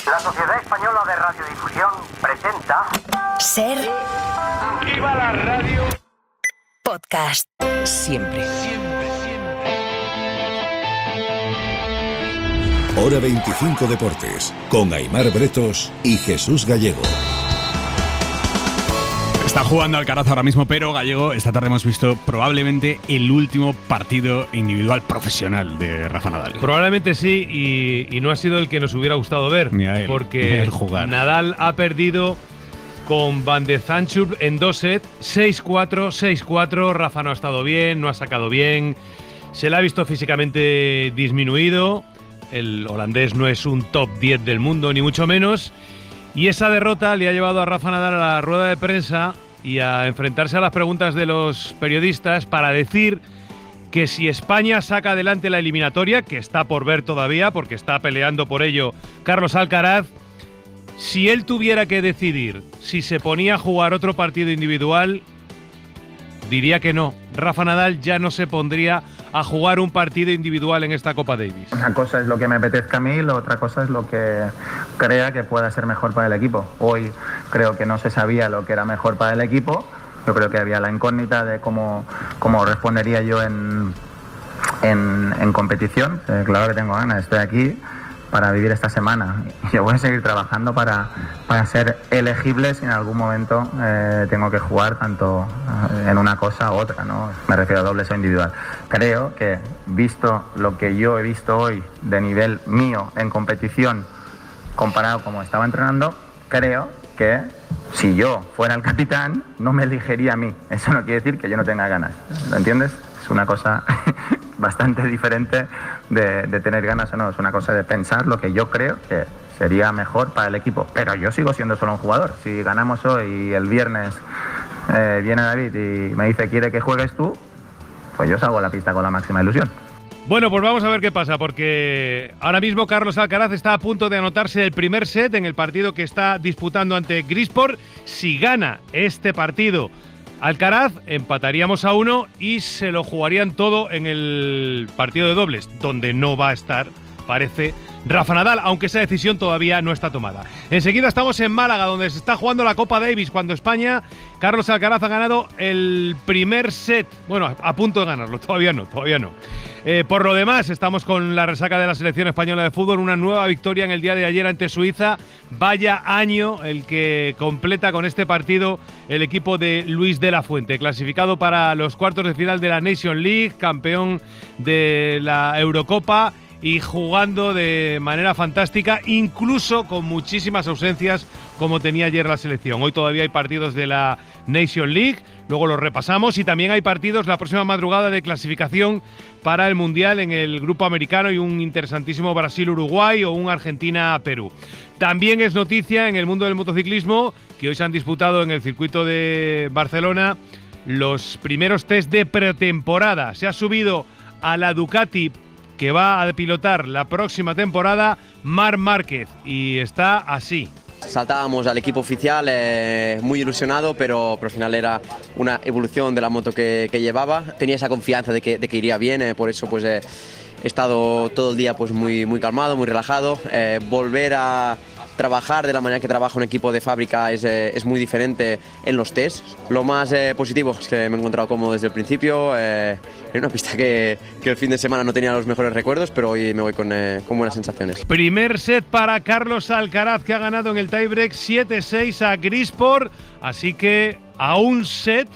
La Sociedad Española de Radiodifusión presenta Ser ¡Viva la radio! Podcast. Siempre. Hora 25 Deportes, con Aimar Bretos y Jesús Gallego. Está jugando Alcaraz ahora mismo, pero Gallego, esta tarde hemos visto probablemente el último partido individual profesional de Rafa Nadal. Probablemente sí, y no ha sido el que nos hubiera gustado ver, porque Nadal ha perdido con Van de Zandschulp en 2 sets, 6-4, 6-4. Rafa no ha estado bien, no ha sacado bien, se le ha visto físicamente disminuido. El holandés no es un top 10 del mundo, ni mucho menos. Y esa derrota le ha llevado a Rafa Nadal a la rueda de prensa y a enfrentarse a las preguntas de los periodistas para decir que si España saca adelante la eliminatoria, que está por ver todavía porque está peleando por ello Carlos Alcaraz, si él tuviera que decidir si se ponía a jugar otro partido individual, diría que no. Rafa Nadal ya no se pondría a jugar un partido individual en esta Copa Davis. Una cosa es lo que me apetezca a mí, la otra cosa es lo que crea que pueda ser mejor para el equipo. Hoy creo que no se sabía lo que era mejor para el equipo. Yo creo que había la incógnita de cómo respondería yo en competición. Claro que tengo ganas, estoy aquí para vivir esta semana. Yo voy a seguir trabajando para ser elegible si en algún momento tengo que jugar tanto en una cosa u otra, ¿no? Me refiero a dobles o individual. Creo que, visto lo que yo he visto hoy de nivel mío en competición comparado como estaba entrenando, creo que si yo fuera el capitán no me elegiría a mí. Eso no quiere decir que yo no tenga ganas, ¿lo entiendes? Es una cosa bastante diferente de tener ganas o no. Es una cosa de pensar lo que yo creo que sería mejor para el equipo. Pero yo sigo siendo solo un jugador. Si ganamos hoy y el viernes viene David y me dice quiere que juegues tú, pues yo salgo a la pista con la máxima ilusión. Bueno, pues vamos a ver qué pasa, porque ahora mismo Carlos Alcaraz está a punto de anotarse el primer set en el partido que está disputando ante Griekspoor. Si gana este partido Alcaraz, empataríamos a 1 y se lo jugarían todo en el partido de dobles, donde no va a estar, parece, Rafa Nadal, aunque esa decisión todavía no está tomada. Enseguida estamos en Málaga, donde se está jugando la Copa Davis, cuando España, Carlos Alcaraz ha ganado el primer set. Bueno, a punto de ganarlo, todavía no. Por lo demás, estamos con la resaca de la selección española de fútbol, una nueva victoria en el día de ayer ante Suiza. Vaya año el que completa con este partido el equipo de Luis de la Fuente, clasificado para los cuartos de final de la Nations League, campeón de la Eurocopa y jugando de manera fantástica, incluso con muchísimas ausencias como tenía ayer la selección. Hoy todavía hay partidos de la Nations League, luego los repasamos, y también hay partidos la próxima madrugada de clasificación para el Mundial en el grupo americano, y un interesantísimo Brasil-Uruguay o un Argentina-Perú. También es noticia en el mundo del motociclismo que hoy se han disputado en el circuito de Barcelona los primeros test de pretemporada. Se ha subido a la Ducati que va a pilotar la próxima temporada Marc Márquez, y está así. Saltábamos al equipo oficial muy ilusionado, pero al final era una evolución de la moto que llevaba. Tenía esa confianza de que iría bien, por eso pues he estado todo el día pues muy calmado, muy relajado. Volver a trabajar de la manera que trabaja un equipo de fábrica es muy diferente en los tests. Lo más positivo es que me he encontrado cómodo desde el principio. En una pista que el fin de semana no tenía los mejores recuerdos, pero hoy me voy con buenas sensaciones. Primer set para Carlos Alcaraz, que ha ganado en el tiebreak 7-6 a Griekspoor. Así que a un set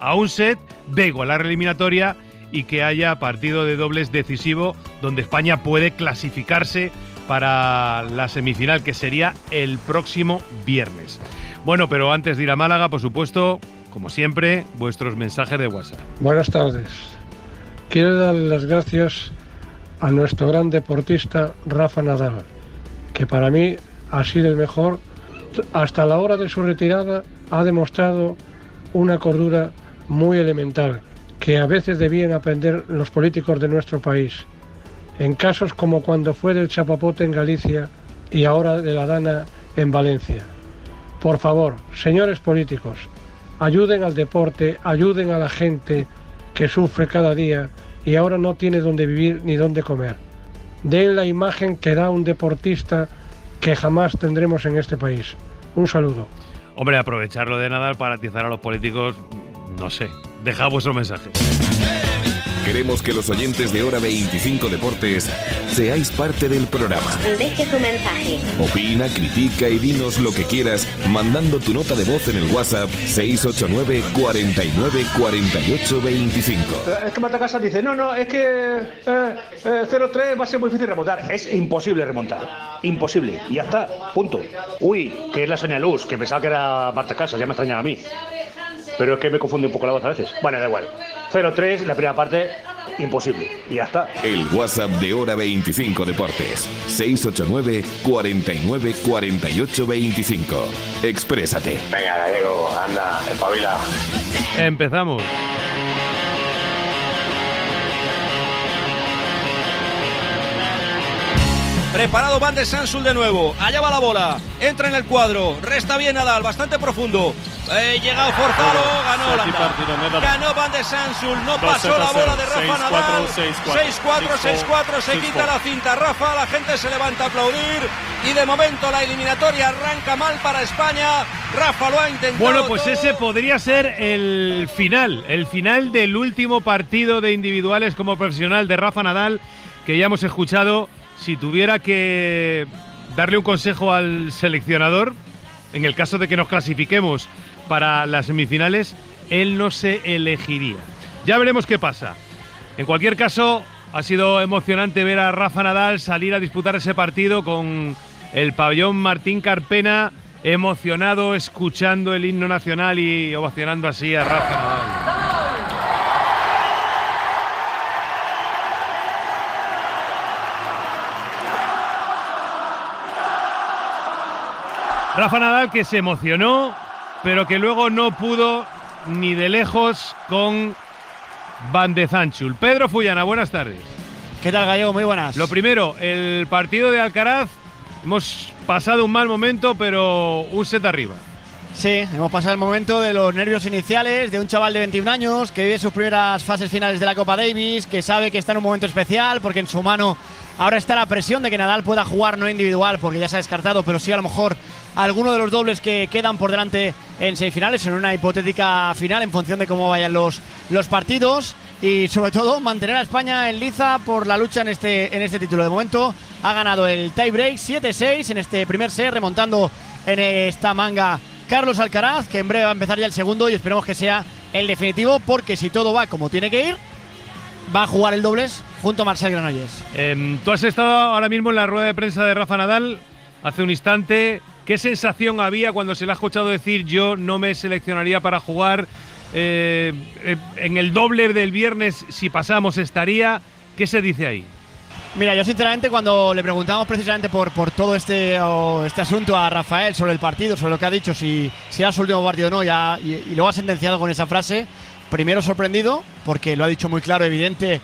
de igualar la eliminatoria y que haya partido de dobles decisivo donde España puede clasificarse para la semifinal, que sería el próximo viernes. Bueno, pero antes de ir a Málaga, por supuesto, como siempre, vuestros mensajes de WhatsApp. Buenas tardes. Quiero darle las gracias a nuestro gran deportista Rafa Nadal, que para mí ha sido el mejor. Hasta la hora de su retirada ha demostrado una cordura muy elemental, que a veces debían aprender los políticos de nuestro país. En casos como cuando fue del chapapote en Galicia y ahora de la Dana en Valencia. Por favor, señores políticos, ayuden al deporte, ayuden a la gente que sufre cada día y ahora no tiene dónde vivir ni dónde comer. Den la imagen que da un deportista que jamás tendremos en este país. Un saludo. Hombre, aprovecharlo de Nadal para atizar a los políticos, no sé. Dejad vuestro mensaje. Queremos que los oyentes de Hora 25 Deportes seáis parte del programa. Deje tu mensaje. Opina, critica y dinos lo que quieras mandando tu nota de voz en el WhatsApp 689 49 48 25. Es que Matacasa dice, no, es que 0-3 va a ser muy difícil remontar. Es imposible remontar. Imposible. Y ya está. Punto. Uy, que es la Sonia Luz, que pensaba que era Matacasa, ya me extrañaba a mí. Pero es que me confunde un poco la voz a veces. Bueno, da igual. 0-3, la primera parte, imposible. Y ya está. El WhatsApp de Hora 25 Deportes. 689 49 48 25. Exprésate. Venga, Gallego, anda, espabila. Empezamos. Preparado Van de Sansul de nuevo. Allá va la bola. Entra en el cuadro. Resta bien Nadal, bastante profundo. Llegado forzado. Ganó Holanda. Ganó Van de Sansul. No pasó la bola de Rafa Nadal. 6-4. Se quita la cinta Rafa. La gente se levanta a aplaudir. Y de momento la eliminatoria arranca mal para España. Rafa lo ha intentado. Bueno, pues ese podría ser el final del último partido de individuales como profesional de Rafa Nadal, que ya hemos escuchado. Si tuviera que darle un consejo al seleccionador, en el caso de que nos clasifiquemos para las semifinales, él no se elegiría. Ya veremos qué pasa. En cualquier caso, ha sido emocionante ver a Rafa Nadal salir a disputar ese partido con el pabellón Martín Carpena, emocionado, escuchando el himno nacional y ovacionando así a Rafa Nadal. Rafa Nadal, que se emocionó, pero que luego no pudo ni de lejos con Van de Sansul. Pedro Fullana, buenas tardes. ¿Qué tal, Gallego? Muy buenas. Lo primero, el partido de Alcaraz, hemos pasado un mal momento, pero un set arriba. Sí, hemos pasado el momento de los nervios iniciales de un chaval de 21 años que vive sus primeras fases finales de la Copa Davis, que sabe que está en un momento especial porque en su mano ahora está la presión de que Nadal pueda jugar no individual porque ya se ha descartado, pero sí a lo mejor alguno de los dobles que quedan por delante en semifinales, en una hipotética final en función de cómo vayan los partidos, y sobre todo mantener a España en liza por la lucha en este título. De momento ha ganado el tiebreak 7-6 en este primer set, remontando en esta manga Carlos Alcaraz, que en breve va a empezar ya el segundo y esperemos que sea el definitivo, porque si todo va como tiene que ir, va a jugar el dobles junto a Marcel Granollers. Tú has estado ahora mismo en la rueda de prensa de Rafa Nadal hace un instante. ¿Qué sensación había cuando se le ha escuchado decir yo no me seleccionaría para jugar en el doble del viernes? Si pasamos estaría. ¿Qué se dice ahí? Mira, yo sinceramente cuando le preguntamos precisamente por todo este asunto a Rafael sobre el partido, sobre lo que ha dicho, si era su último partido o no, y luego ha sentenciado con esa frase, primero sorprendido porque lo ha dicho muy claro, evidente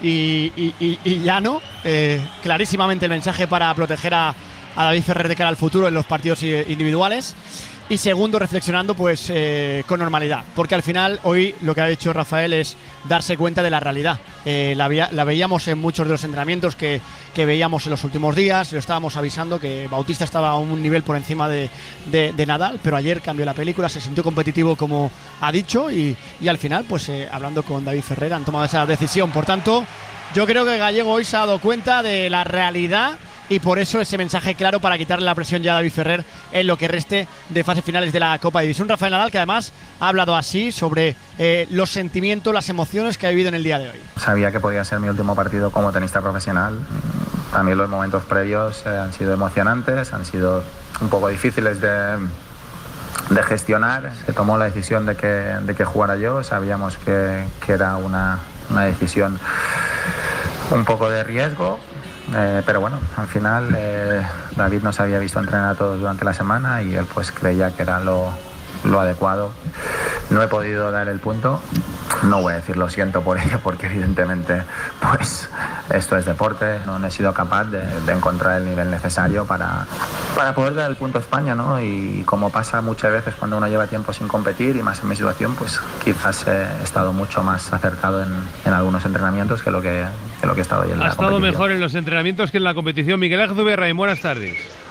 y llano, clarísimamente el mensaje para proteger a David Ferrer de cara al futuro en los partidos individuales. Y segundo, reflexionando pues con normalidad, porque al final hoy lo que ha hecho Rafael es darse cuenta de la realidad. La veíamos en muchos de los entrenamientos que veíamos en los últimos días, lo estábamos avisando que Bautista estaba a un nivel por encima de Nadal, pero ayer cambió la película, se sintió competitivo como ha dicho y al final pues hablando con David Ferrer han tomado esa decisión. Por tanto, yo creo que Gallego hoy se ha dado cuenta de la realidad y por eso ese mensaje claro para quitarle la presión ya a David Ferrer en lo que reste de fases finales de la Copa Davis. Un Rafael Nadal que además ha hablado así sobre los sentimientos, las emociones que ha vivido en el día de hoy. Sabía que podía ser mi último partido como tenista profesional. También los momentos previos han sido emocionantes, han sido un poco difíciles de gestionar. Se tomó la decisión de que jugara yo. Sabíamos que era una decisión un poco de riesgo. Pero bueno, al final David nos había visto entrenar a todos durante la semana y él pues creía que era lo adecuado. No he podido dar el punto, no voy a decir lo siento por ello porque evidentemente pues esto es deporte, no he sido capaz de encontrar el nivel necesario para poder dar el punto a España, ¿no? Y como pasa muchas veces cuando uno lleva tiempo sin competir y más en mi situación, pues quizás he estado mucho más acertado en algunos entrenamientos que lo que he estado hoy en la competición. Ha estado mejor en los entrenamientos que en la competición. Miguel Ángel Zubeldia, buenas tardes.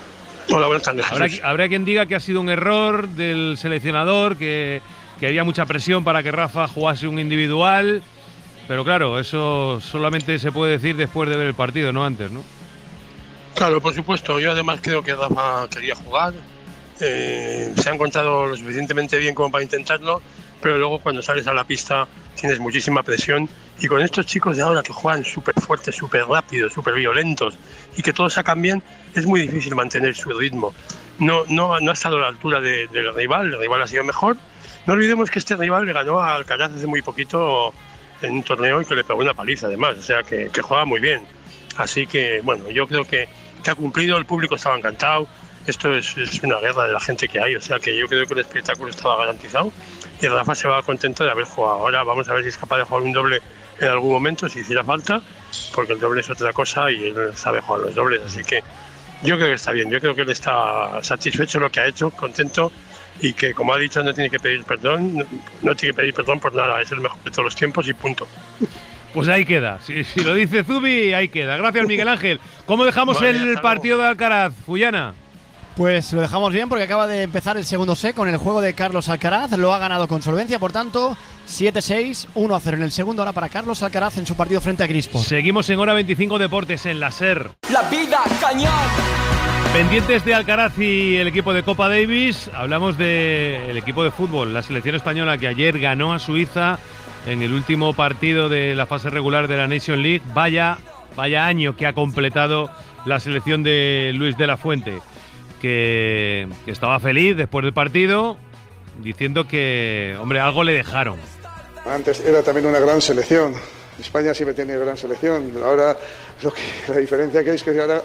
Hola, buenas tardes. Habrá quien diga que ha sido un error del seleccionador, que había mucha presión para que Rafa jugase un individual, pero claro, eso solamente se puede decir después de ver el partido, no antes, ¿no? Claro, por supuesto. Yo además creo que Rafa quería jugar. Se ha encontrado lo suficientemente bien como para intentarlo, pero luego cuando sales a la pista tienes muchísima presión, y con estos chicos de ahora que juegan súper fuertes, súper rápidos, súper violentos y que todos sacan bien, es muy difícil mantener su ritmo. No ha estado a la altura del rival, el rival ha sido mejor. No olvidemos que este rival le ganó a Alcaraz hace muy poquito en un torneo y que le pegó una paliza además, o sea que juega muy bien. Así que bueno, yo creo que ha cumplido, el público estaba encantado. Esto es una guerra de la gente que hay, o sea que yo creo que el espectáculo estaba garantizado y Rafa se va contento de haber jugado. Ahora vamos a ver si es capaz de jugar un doble en algún momento, si hiciera falta, porque el doble es otra cosa y él sabe jugar los dobles, así que yo creo que está bien, yo creo que él está satisfecho de lo que ha hecho, contento, y que, como ha dicho, no tiene que pedir perdón, no tiene que pedir perdón por nada, es el mejor de todos los tiempos y punto. Pues ahí queda, si lo dice Zubi, ahí queda. Gracias, Miguel Ángel. ¿Cómo dejamos el partido de Alcaraz, Fullana? Pues lo dejamos bien porque acaba de empezar el segundo set con el juego de Carlos Alcaraz. Lo ha ganado con solvencia, por tanto, 7-6, 1-0 en el segundo ahora para Carlos Alcaraz en su partido frente a Grispol. Seguimos en Hora 25 Deportes en la SER. La vida, cañón. Pendientes de Alcaraz y el equipo de Copa Davis, hablamos del equipo de fútbol, la selección española que ayer ganó a Suiza en el último partido de la fase regular de la Nation League. Vaya año que ha completado la selección de Luis de la Fuente, que estaba feliz después del partido, diciendo que, hombre, algo le dejaron. Antes era también una gran selección. España siempre tiene gran selección. Ahora la diferencia que es que ahora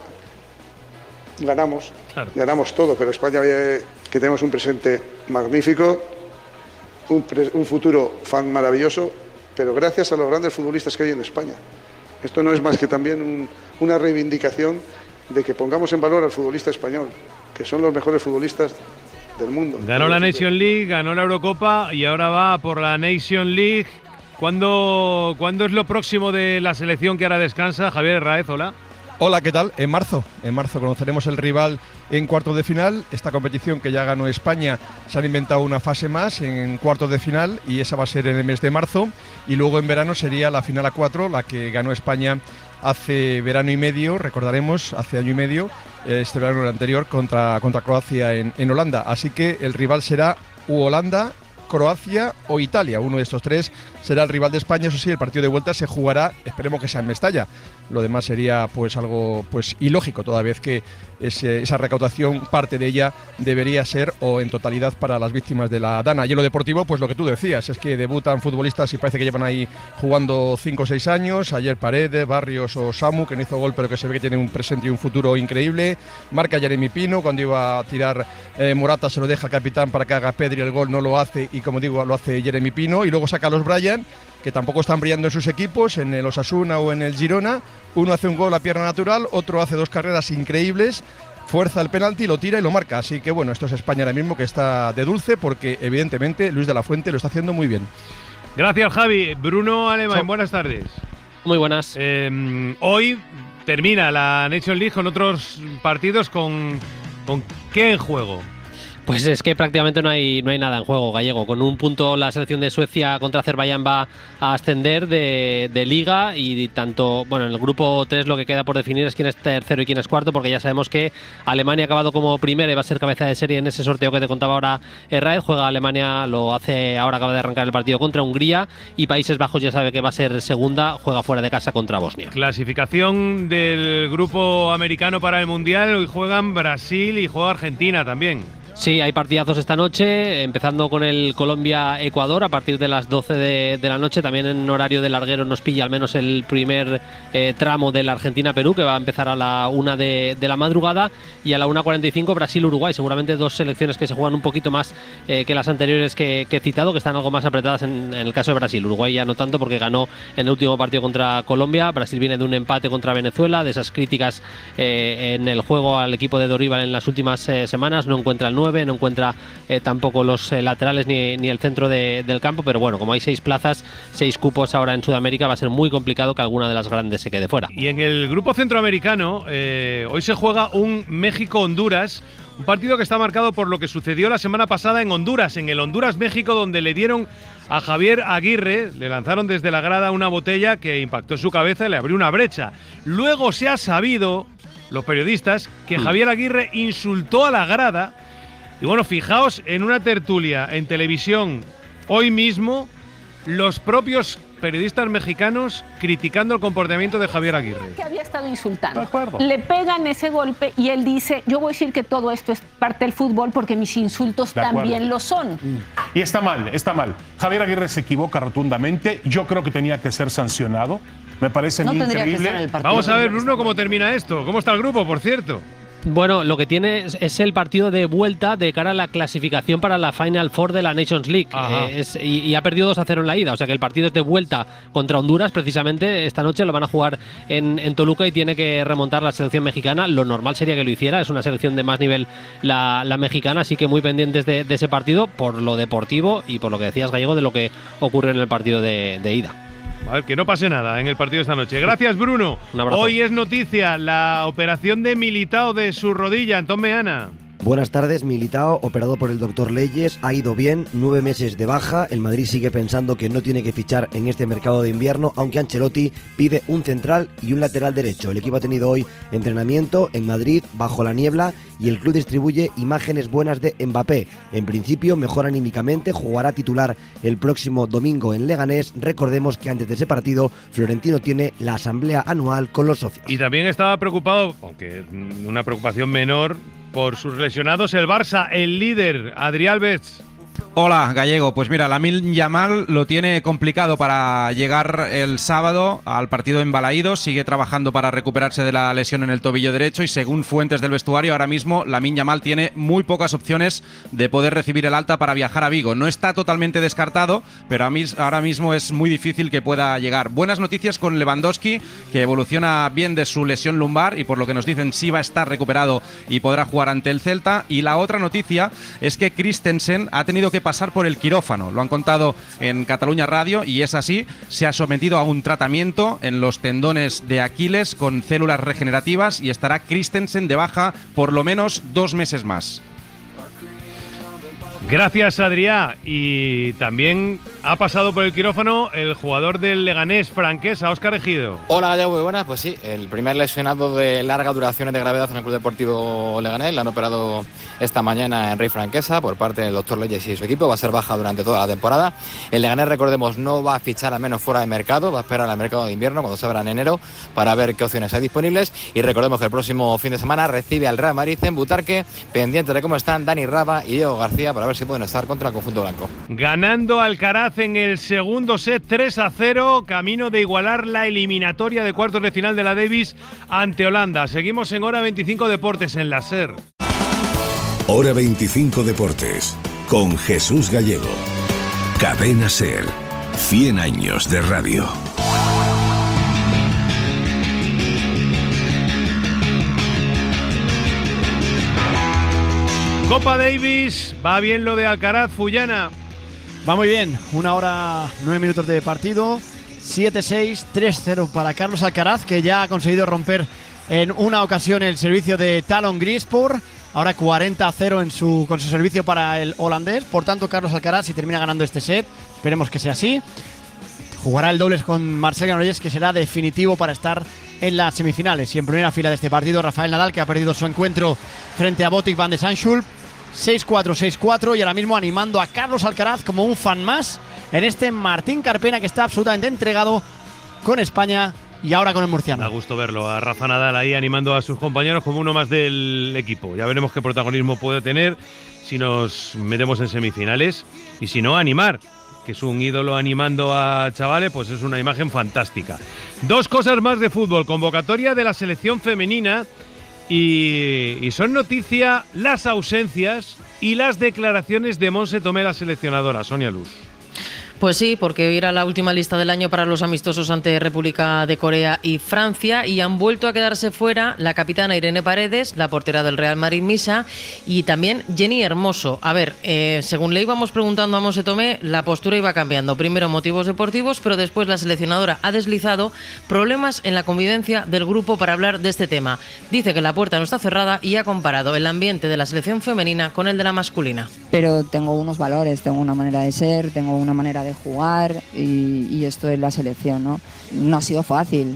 ganamos todo, pero España que tenemos un presente magnífico, un futuro fan maravilloso, pero gracias a los grandes futbolistas que hay en España. Esto no es más que también una reivindicación de que pongamos en valor al futbolista español, que son los mejores futbolistas del mundo. Ganó la Nation League, ganó la Eurocopa y ahora va por la Nation League. ¿Cuándo es lo próximo de la selección que ahora descansa? Javier Herráez, hola. Hola, ¿qué tal? En marzo conoceremos el rival en cuartos de final. Esta competición que ya ganó España, se han inventado una fase más en cuartos de final y esa va a ser en el mes de marzo. Y luego en verano sería la final a 4, la que ganó España hace verano y medio, recordaremos, hace año y medio, este verano anterior contra Croacia en Holanda. Así que el rival será Holanda, Croacia o Italia. Uno de estos tres será el rival de España. Eso sí, el partido de vuelta se jugará, esperemos que sea en Mestalla. Lo demás sería pues algo pues ilógico, toda vez que esa recaudación, parte de ella debería ser o en totalidad para las víctimas de la Dana. Y en lo deportivo, pues lo que tú decías, es que debutan futbolistas y parece que llevan ahí jugando 5 o 6 años. Ayer Paredes, Barrios o Samu, que no hizo gol pero que se ve que tiene un presente y un futuro increíble. Marca Jeremy Pino, cuando iba a tirar Morata se lo deja al capitán para que haga Pedri el gol, no lo hace, y como digo, lo hace Jeremy Pino. Y luego saca a los Bryan, que tampoco están brillando en sus equipos, en el Osasuna o en el Girona. Uno hace un gol a pierna natural, otro hace 2 carreras increíbles, fuerza el penalti, lo tira y lo marca. Así que bueno, esto es España ahora mismo, que está de dulce, porque evidentemente Luis de la Fuente lo está haciendo muy bien. Gracias, Javi. Bruno Alemán, buenas tardes. Muy buenas. Hoy termina la Nation League con otros partidos con ¿qué en juego? Pues es que prácticamente no hay nada en juego, Gallego. Con un punto la selección de Suecia contra Azerbaiyán va a ascender de liga, y tanto, bueno, en el grupo 3 lo que queda por definir es quién es tercero y quién es cuarto, porque ya sabemos que Alemania ha acabado como primera y va a ser cabeza de serie en ese sorteo que te contaba ahora Herráez. Juega Alemania, lo hace ahora, acaba de arrancar el partido contra Hungría, y Países Bajos ya sabe que va a ser segunda, juega fuera de casa contra Bosnia. Clasificación del grupo americano para el Mundial, hoy juegan Brasil y juega Argentina también. Sí, hay partidazos esta noche, empezando con el Colombia-Ecuador a partir de las 12 de la noche. También en horario de larguero nos pilla al menos el primer tramo de la Argentina-Perú, que va a empezar a la 1 de la madrugada, y a la 1:45 Brasil-Uruguay. Seguramente dos selecciones que se juegan un poquito más que las anteriores que he citado, que están algo más apretadas en el caso de Brasil. Uruguay ya no tanto, porque ganó en el último partido contra Colombia. Brasil viene de un empate contra Venezuela, de esas críticas en el juego al equipo de Dorival en las últimas semanas. No encuentra el 9. 9, no encuentra tampoco los laterales ni el centro del campo, pero bueno, como hay 6 plazas, 6 cupos ahora en Sudamérica, va a ser muy complicado que alguna de las grandes se quede fuera. Y en el grupo centroamericano, hoy se juega un México-Honduras, un partido que está marcado por lo que sucedió la semana pasada en Honduras, en el Honduras-México, donde le dieron a Javier Aguirre, le lanzaron desde la grada una botella que impactó en su cabeza y le abrió una brecha. Luego se ha sabido, los periodistas, que Javier Aguirre insultó a la grada. Y bueno, fijaos en una tertulia en televisión hoy mismo, los propios periodistas mexicanos criticando el comportamiento de Javier Aguirre. Que había estado insultando. Le pegan ese golpe y él dice, yo voy a decir que todo esto es parte del fútbol porque mis insultos también lo son. Y está mal, está mal. Javier Aguirre se equivoca rotundamente. Yo creo que tenía que ser sancionado. Me parece increíble. Vamos a ver, Bruno, cómo termina esto. ¿Cómo está el grupo, por cierto? Bueno, lo que tiene es el partido de vuelta de cara a la clasificación para la Final Four de la Nations League. Y ha perdido 2-0 en la ida, o sea que el partido es de vuelta contra Honduras, precisamente esta noche lo van a jugar en Toluca y tiene que remontar la selección mexicana. Lo normal sería que lo hiciera, es una selección de más nivel la mexicana, así que muy pendientes de ese partido por lo deportivo y por lo que decías, Gallego, de lo que ocurre en el partido de ida. A ver, que no pase nada en el partido de esta noche. Gracias, Bruno. Un abrazo. Hoy es noticia la operación de Militao de su rodilla. Antón Meana. Buenas tardes. Militao, operado por el doctor Leyes, ha ido bien, 9 meses de baja. El Madrid sigue pensando que no tiene que fichar en este mercado de invierno, aunque Ancelotti pide un central y un lateral derecho. El equipo ha tenido hoy entrenamiento en Madrid bajo la niebla y el club distribuye imágenes buenas de Mbappé. En principio, mejor anímicamente, jugará titular el próximo domingo en Leganés. Recordemos que antes de ese partido, Florentino tiene la asamblea anual con los socios. Y también estaba preocupado, aunque una preocupación menor, por sus lesionados, el Barça, el líder, Adri Alves. Hola, Gallego. Pues mira, Lamine Yamal lo tiene complicado para llegar el sábado al partido en Balaídos. Sigue trabajando para recuperarse de la lesión en el tobillo derecho y según fuentes del vestuario, ahora mismo Lamine Yamal tiene muy pocas opciones de poder recibir el alta para viajar a Vigo. No está totalmente descartado, pero ahora mismo es muy difícil que pueda llegar. Buenas noticias con Lewandowski, que evoluciona bien de su lesión lumbar y por lo que nos dicen sí va a estar recuperado y podrá jugar ante el Celta. Y la otra noticia es que Christensen ha tenido que pasar por el quirófano, lo han contado en Cataluña Radio y es así, se ha sometido a un tratamiento en los tendones de Aquiles con células regenerativas y estará Christensen de baja por lo menos 2 meses más. Gracias, Adrià. Y también ha pasado por el quirófano el jugador del Leganés, Franquesa, Óscar Ejido. Hola, Gallego, muy buenas. Pues sí, el primer lesionado de larga duración de gravedad en el Club Deportivo Leganés. Le han operado esta mañana en Rey Franquesa por parte del doctor Leyes y su equipo. Va a ser baja durante toda la temporada. El Leganés, recordemos, no va a fichar al menos fuera de mercado. Va a esperar al mercado de invierno cuando se abra en enero para ver qué opciones hay disponibles. Y recordemos que el próximo fin de semana recibe al Real Madrid en Butarque, pendiente de cómo están Dani Raba y Diego García para ver si pueden estar contra el conjunto blanco. Ganando Alcaraz en el segundo set 3-0, camino de igualar la eliminatoria de cuartos de final de la Davis ante Holanda. Seguimos en Hora 25 Deportes en la SER. Hora 25 Deportes con Jesús Gallego. Cadena SER. 100 años de radio. Copa Davis, va bien lo de Alcaraz, Fullana. Va muy bien, 1 hora 9 minutos de partido, 7-6, 3-0 para Carlos Alcaraz, que ya ha conseguido romper en una ocasión el servicio de Talon Grispor, ahora 40-0 con su servicio para el holandés. Por tanto, Carlos Alcaraz, si termina ganando este set, esperemos que sea así, jugará el dobles con Marcel Granollers, que será definitivo para estar en las semifinales. Y en primera fila de este partido, Rafael Nadal, que ha perdido su encuentro frente a Botic van de Sanschulp, 6-4, 6-4, y ahora mismo animando a Carlos Alcaraz como un fan más en este Martín Carpena, que está absolutamente entregado con España y ahora con el murciano. Da gusto verlo a Rafa Nadal ahí animando a sus compañeros como uno más del equipo. Ya veremos qué protagonismo puede tener si nos metemos en semifinales y si no, animar, que es un ídolo animando a chavales, pues es una imagen fantástica. 2 cosas más de fútbol, convocatoria de la selección femenina y son noticia las ausencias y las declaraciones de Montse Tomé, la seleccionadora. Sonia Luz. Pues sí, porque hoy era la última lista del año para los amistosos ante República de Corea y Francia, y han vuelto a quedarse fuera la capitana Irene Paredes, la portera del Real Madrid Misa, y también Jenny Hermoso. A ver, según le íbamos preguntando a Monse Tomé, la postura iba cambiando. Primero motivos deportivos, pero después la seleccionadora ha deslizado problemas en la convivencia del grupo para hablar de este tema. Dice que la puerta no está cerrada y ha comparado el ambiente de la selección femenina con el de la masculina. Pero tengo unos valores, tengo una manera de ser, tengo una manera de jugar y esto es la selección, ¿no? No ha sido fácil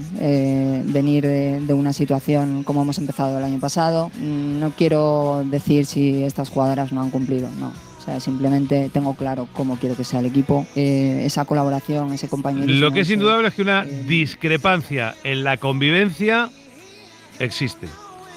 venir de una situación como hemos empezado el año pasado. No quiero decir si estas jugadoras no han cumplido, no. O sea, simplemente tengo claro cómo quiero que sea el equipo, esa colaboración, ese compañerismo. Lo que es indudable es que una discrepancia en la convivencia existe.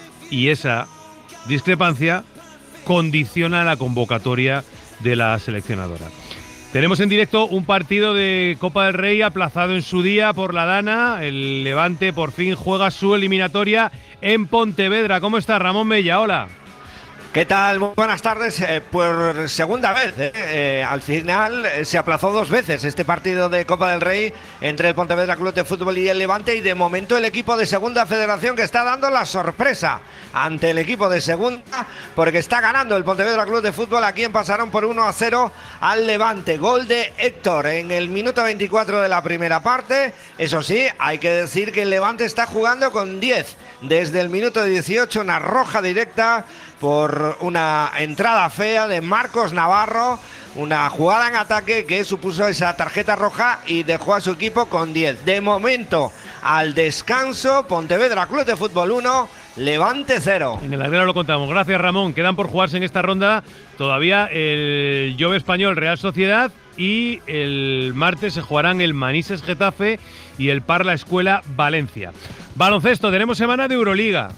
Y esa discrepancia condiciona la convocatoria de la seleccionadora. Tenemos en directo un partido de Copa del Rey aplazado en su día por la Dana. El Levante por fin juega su eliminatoria en Pontevedra. ¿Cómo está Ramón Mella? Hola. ¿Qué tal? Muy buenas tardes. Por segunda vez, al final se aplazó 2 veces este partido de Copa del Rey entre el Pontevedra Club de Fútbol y el Levante, y de momento el equipo de Segunda Federación que está dando la sorpresa ante el equipo de Segunda, porque está ganando el Pontevedra Club de Fútbol aquí en Pasarón por 1-0 al Levante. Gol de Héctor en el minuto 24 de la primera parte. Eso sí, hay que decir que el Levante está jugando con 10 desde el minuto 18, una roja directa por una entrada fea de Marcos Navarro, una jugada en ataque que supuso esa tarjeta roja y dejó a su equipo con 10. De momento, al descanso, Pontevedra Club de Fútbol 1, Levante 0. En el Herrera lo contamos. Gracias, Ramón. Quedan por jugarse en esta ronda todavía el Jove Español Real Sociedad, y el martes se jugarán el Manises Getafe y el Parla Escuela Valencia. Baloncesto, tenemos semana de Euroliga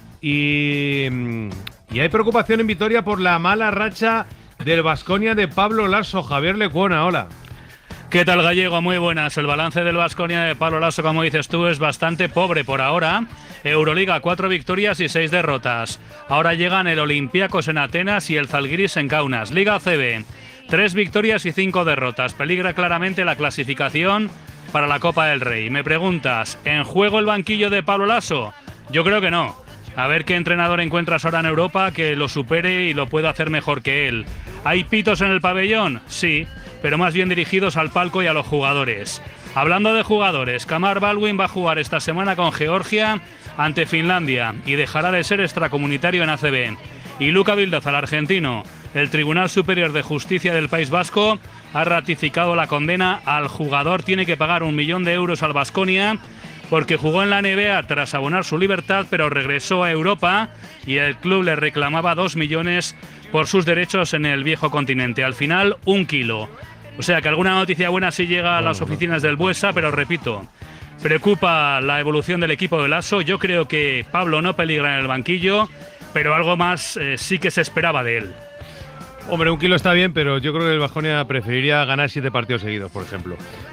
y hay preocupación en Vitoria por la mala racha del Baskonia de Pablo Laso. Javier Lecuona, hola. ¿Qué tal, Gallego? Muy buenas. El balance del Baskonia de Pablo Laso, como dices tú, es bastante pobre por ahora. Euroliga, 4 victorias y 6 derrotas. Ahora llegan el Olympiacos en Atenas y el Zalgiris en Kaunas. Liga ACB, 3 victorias y 5 derrotas. Peligra claramente la clasificación para la Copa del Rey. Me preguntas, ¿en juego el banquillo de Pablo Laso? Yo creo que no. A ver qué entrenador encuentras ahora en Europa que lo supere y lo pueda hacer mejor que él. ¿Hay pitos en el pabellón? Sí, pero más bien dirigidos al palco y a los jugadores. Hablando de jugadores, Kamar Baldwin va a jugar esta semana con Georgia ante Finlandia y dejará de ser extracomunitario en ACB. Y Luka Vildoza, el argentino, el Tribunal Superior de Justicia del País Vasco ha ratificado la condena al jugador. Tiene que pagar 1 millón de euros al Baskonia porque jugó en la NBA tras abonar su libertad, pero regresó a Europa y el club le reclamaba 2 millones por sus derechos en el viejo continente. Al final, 1 kilo. O sea que alguna noticia buena sí llega a las oficinas del Buesa, pero repito, preocupa la evolución del equipo de Laso. Yo creo que Pablo no peligra en el banquillo, pero algo más sí que se esperaba de él. Hombre, 1 kilo está bien, pero yo creo que el Baskonia preferiría ganar 7 partidos seguidos, por ejemplo.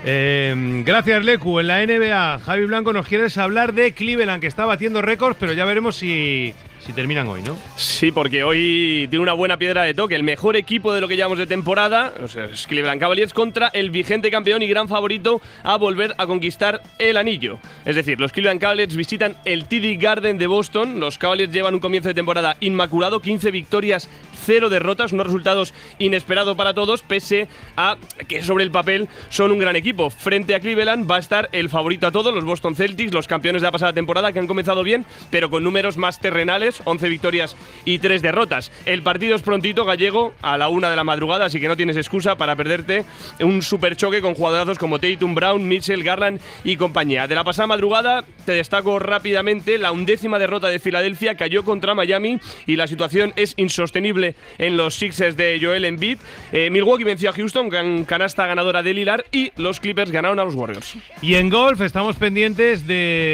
Gracias, Lecu. En la NBA, Javi Blanco, nos quieres hablar de Cleveland, que está batiendo récords, pero ya veremos si terminan hoy, ¿no? Sí, porque hoy tiene una buena piedra de toque. El mejor equipo de lo que llevamos de temporada, o sea, es Cleveland Cavaliers, contra el vigente campeón y gran favorito a volver a conquistar el anillo. Es decir, los Cleveland Cavaliers visitan el TD Garden de Boston. Los Cavaliers llevan un comienzo de temporada inmaculado, 15 victorias, 0 derrotas, unos resultados inesperados para todos, pese a que sobre el papel son un gran equipo. Frente a Cleveland va a estar el favorito a todos, los Boston Celtics, los campeones de la pasada temporada, que han comenzado bien, pero con números más terrenales, 11 victorias y 3 derrotas. El partido es prontito, Gallego, a la 1 de la madrugada, así que no tienes excusa para perderte un super choque con jugadorazos como Tatum, Brown, Mitchell, Garland y compañía. De la pasada madrugada te destaco rápidamente la 11ª derrota de Filadelfia, cayó contra Miami y la situación es insostenible en los Sixers de Joel Embiid. Milwaukee venció a Houston con canasta ganadora de Lillard y los Clippers ganaron a los Warriors. Y en golf estamos pendientes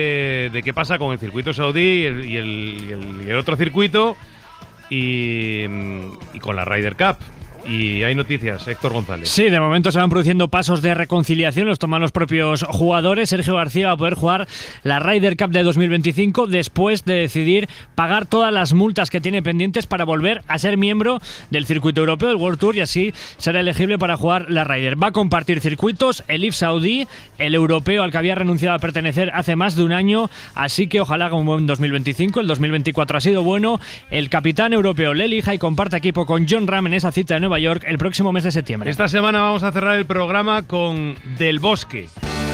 de qué pasa con el circuito saudí y el otro circuito y con la Ryder Cup. y hay noticias. Héctor González. Sí, de momento se van produciendo pasos de reconciliación, los toman los propios jugadores. Sergio García va a poder jugar la Ryder Cup de 2025 después de decidir pagar todas las multas que tiene pendientes para volver a ser miembro del circuito europeo, del World Tour, y así será elegible para jugar la Ryder. Va a compartir circuitos, el IF Saudí, el europeo al que había renunciado a pertenecer hace más de un año, así que ojalá haga un buen 2025. El 2024 ha sido bueno. El capitán europeo le elija y comparte equipo con Jon Rahm en esa cita de Nueva York el próximo mes de septiembre. Esta semana vamos a cerrar el programa con Del Bosque.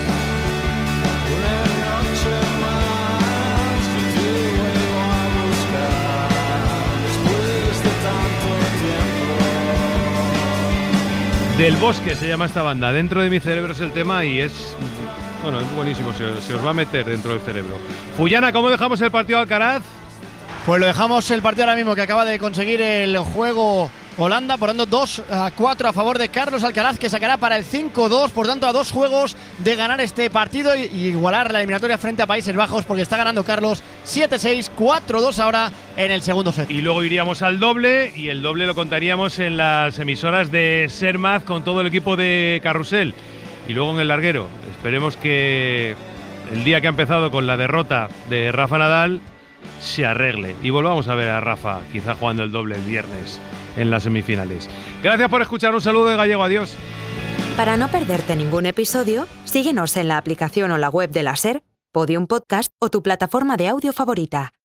Del Bosque se llama esta banda. Dentro de mi cerebro es el tema y es... Bueno, es buenísimo, se os va a meter dentro del cerebro. Fullana, ¿cómo dejamos el partido Alcaraz? Pues lo dejamos el partido ahora mismo, que acaba de conseguir el juego Holanda, por tanto 2-4 a favor de Carlos Alcaraz, que sacará para el 5-2, por tanto a 2 juegos de ganar este partido y igualar la eliminatoria frente a Países Bajos, porque está ganando Carlos 7-6, 4-2 ahora en el segundo set. Y luego iríamos al doble, y el doble lo contaríamos en las emisoras de Sermaz con todo el equipo de Carrusel. Y luego en el larguero, esperemos que el día que ha empezado con la derrota de Rafa Nadal se arregle y volvamos a ver a Rafa quizá jugando el doble el viernes en las semifinales. Gracias por escuchar, un saludo de Gallego, adiós. Para no perderte ningún episodio, síguenos en la aplicación o la web de la SER, Podium Podcast o tu plataforma de audio favorita.